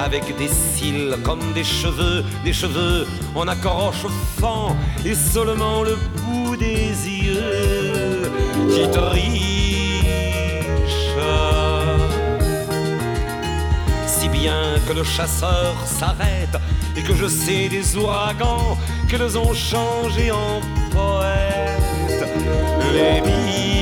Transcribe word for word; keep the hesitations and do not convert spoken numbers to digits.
avec des cils comme des cheveux, des cheveux en accord chauffant, et seulement le bout des yeux qui triche. Si bien que le chasseur s'arrête et que je sais des ouragans qu'elles ont changé en poètes les billes